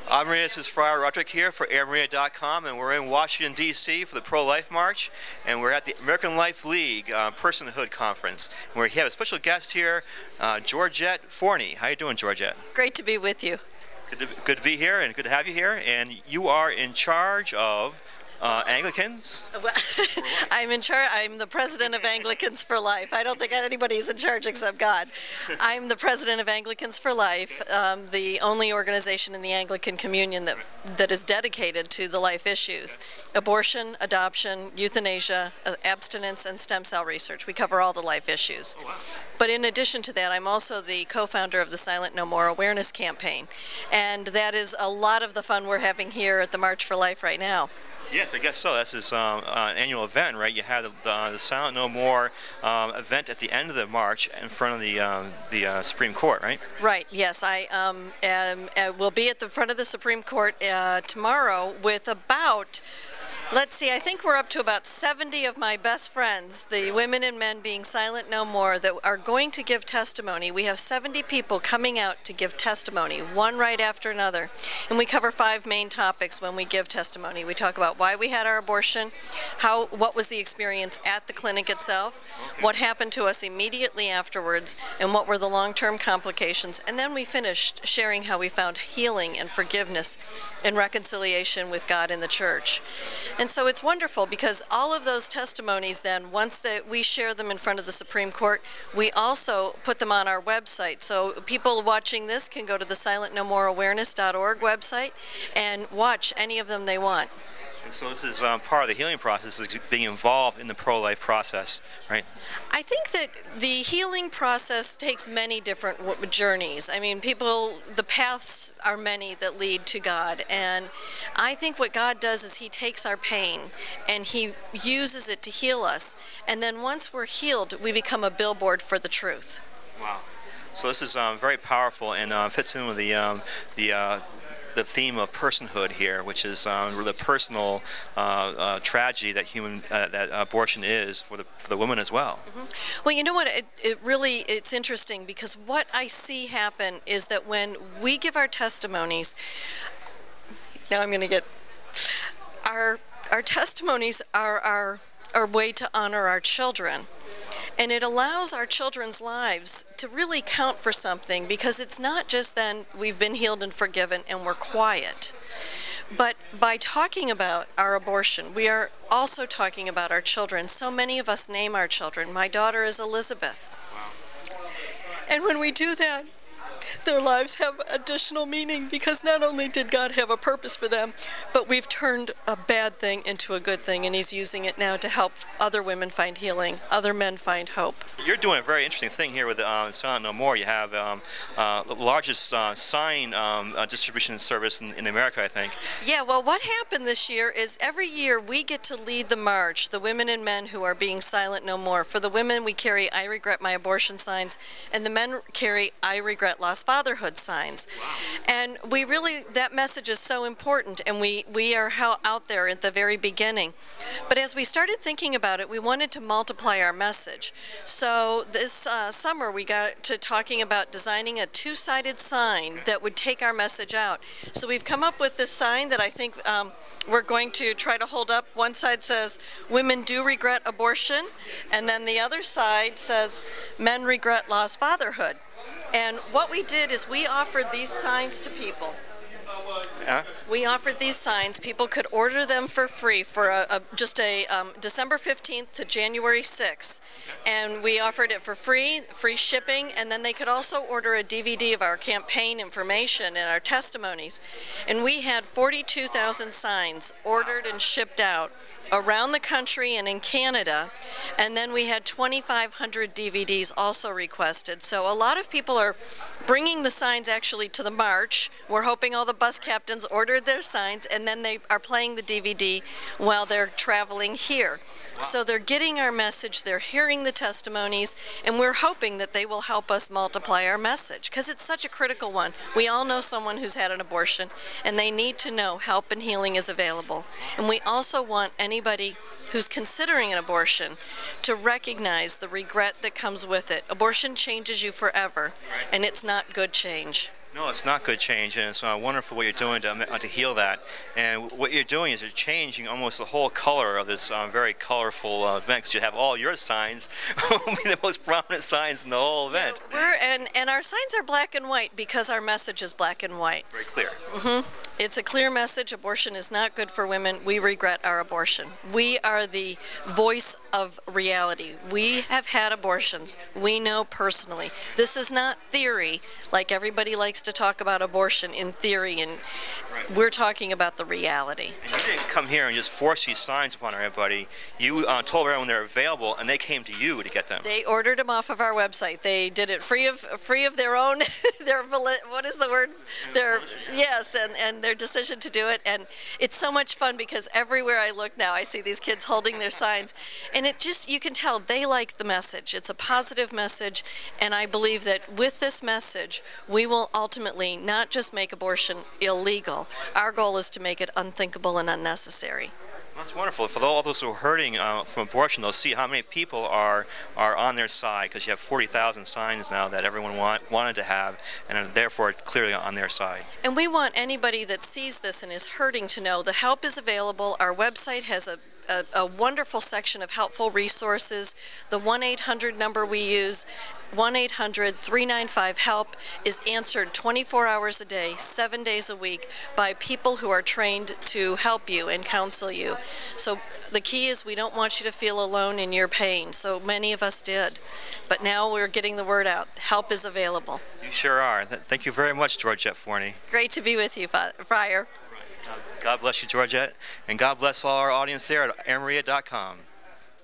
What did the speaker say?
Maria, this is Friar Roderick here for AirMaria.com, and we're in Washington, D.C. for the Pro-Life March, and we're at the American Life League Personhood Conference. And we have a special guest here, Georgette Forney. How you doing, Georgette? Great to be with you. Good to be here, and good to have you here. And you are in charge of Anglicans? Well, I'm the president of Anglicans for Life. I don't think anybody's in charge except God. I'm the president of Anglicans for Life, the only organization in the Anglican Communion that is dedicated to the life issues: abortion, adoption, euthanasia, abstinence, and stem cell research. We cover all the life issues. Oh, wow. But in addition to that, I'm also the co-founder of the Silent No More Awareness Campaign, and that is a lot of the fun we're having here at the March for Life right now. Yes, I guess so. This is an annual event, right? You had the Silent No More event at the end of the march in front of the Supreme Court, right? Right, yes. I will be at the front of the Supreme Court tomorrow with about, let's see, I think we're up to about 70 of my best friends, the women and men being Silent No More, that are going to give testimony. We have 70 people coming out to give testimony, one right after another. And we cover 5 main topics when we give testimony. We talk about why we had our abortion, what was the experience at the clinic itself, what happened to us immediately afterwards, and what were the long-term complications. And then we finished sharing how we found healing and forgiveness and reconciliation with God and the church. And so it's wonderful because all of those testimonies then, once we share them in front of the Supreme Court, we also put them on our website. So people watching this can go to the silentnomoreawareness.org website and watch any of them they want. And so this is part of the healing process, is being involved in the pro-life process, right? I think that the healing process takes many different journeys. I mean, the paths are many that lead to God. And I think what God does is He takes our pain and He uses it to heal us. And then once we're healed, we become a billboard for the truth. Wow. So this is very powerful and fits in with the theme of personhood here, which is the personal tragedy that abortion is for the women as well. Mm-hmm. Well, you know what? It's interesting because what I see happen is that when we give our testimonies, now I'm going to get our testimonies are our way to honor our children. And it allows our children's lives to really count for something, because it's not just then we've been healed and forgiven and we're quiet. But by talking about our abortion, we are also talking about our children. So many of us name our children. My daughter is Elizabeth. Wow. And when we do that, their lives have additional meaning, because not only did God have a purpose for them, but we've turned a bad thing into a good thing, and He's using it now to help other women find healing, other men find hope. You're doing a very interesting thing here with Silent No More. You have the largest sign distribution service in America, I think. Yeah, well, what happened this year is every year we get to lead the march, the women and men who are being Silent No More. For the women, we carry "I regret my abortion" signs, and the men carry "I regret lost fatherhood" signs. Wow. And that message is so important, and we are out there at the very beginning. But as we started thinking about it, we wanted to multiply our message. So this summer we got to talking about designing a 2-sided sign that would take our message out. So we've come up with this sign that I think we're going to try to hold up. One side says, "Women do regret abortion," and then the other side says, "Men regret lost fatherhood." And what we did is we offered these signs to people. We offered these signs. People could order them for free for just December 15th to January 6th. And we offered it for free shipping, and then they could also order a DVD of our campaign information and our testimonies. And we had 42,000 signs ordered and shipped out around the country and in Canada, and then we had 2,500 DVDs also requested. So a lot of people are bringing the signs actually to the march. We're hoping all the bus captains ordered their signs, and then they are playing the DVD while they're traveling here. Wow. So they're getting our message, they're hearing the testimonies, and we're hoping that they will help us multiply our message, because it's such a critical one. We all know someone who's had an abortion, and they need to know help and healing is available. And we also want anybody who's considering an abortion to recognize the regret that comes with it. Abortion changes you forever, and it's not good change. No, it's not good change, and it's wonderful what you're doing to heal that. And what you're doing is you're changing almost the whole color of this very colorful event. 'Cause you have all your signs, will be the most prominent signs in the whole event. And our signs are black and white because our message is black and white. Very clear. It's a clear message. Abortion is not good for women. We regret our abortion. We are the voice of reality. We have had abortions. We know personally. This is not theory, like everybody likes to talk about abortion in theory, and we're talking about the reality. And you didn't come here and just force these signs upon everybody. You told everyone they're available, and they came to you to get them. They ordered them off of our website. They did it free of their own, what is the word? Yes, and their decision to do it. And it's so much fun because everywhere I look now, I see these kids holding their signs. And you can tell they like the message. It's a positive message. And I believe that with this message, we will ultimately not just make abortion illegal. Our goal is to make it unthinkable and unnecessary. That's wonderful. For all those who are hurting from abortion, they'll see how many people are on their side, because you have 40,000 signs now that everyone wanted to have, and are therefore clearly on their side. And we want anybody that sees this and is hurting to know the help is available. Our website has a wonderful section of helpful resources. The 1-800 number we use, 1-800-395-HELP, is answered 24 hours a day, 7 days a week, by people who are trained to help you and counsel you. So the key is we don't want you to feel alone in your pain. So many of us did. But now we're getting the word out. Help is available. You sure are. Thank you very much, Georgette Forney. Great to be with you, Friar. God bless you, Georgette, and God bless all our audience there at amaria.com.